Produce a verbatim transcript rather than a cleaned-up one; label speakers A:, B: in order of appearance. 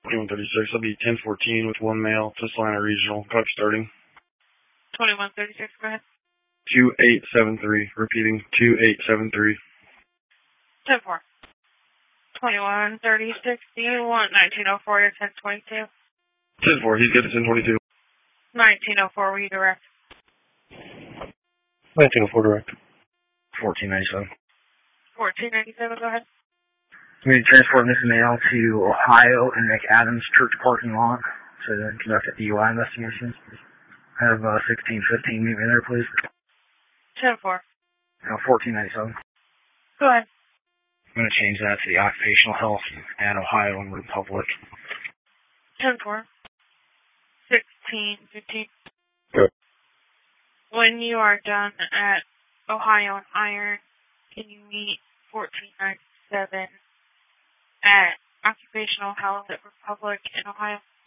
A: twenty-one thirty-six. I'll be ten fourteen with one male, Tuscaloosa Regional. Clock starting.
B: twenty-one thirty-six, go ahead.
A: two eight seven three. Repeating, two eight seven three.
B: ten four. twenty-one thirty-six, do you want nineteen oh four or ten twenty-two?
A: ten four, he's good at ten twenty-two.
B: nineteen oh four, were you direct?
A: nineteen oh four direct. fourteen ninety-seven.
B: fourteen ninety-seven, go ahead.
C: We need to transport this male to Ohio and McAdams Church parking lot to conduct a D U I investigation. Have uh, sixteen fifteen meet me there, please.
B: ten four.
C: Uh, fourteen ninety-seven.
B: Go ahead.
C: I'm going to change that to the occupational health at Ohio and Republic.
B: ten four. sixteen fifteen.
A: Good.
B: When you are done at Ohio and Iron, can you meet fourteen ninety-seven at Occupational Health at Republic in Ohio?